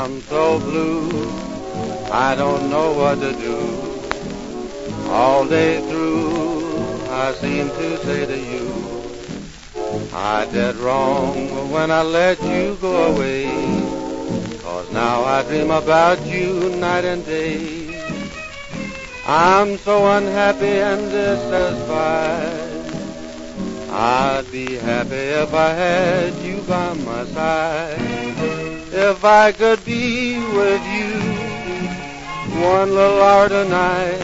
I'm so blue, I don't know what to do. All day through, I seem to say to you, I did wrong when I let you go away. 'Cause now I dream about you night and day. I'm so unhappy and dissatisfied. I'd be happy if I had you by my side. If I could be with you one little hour tonight,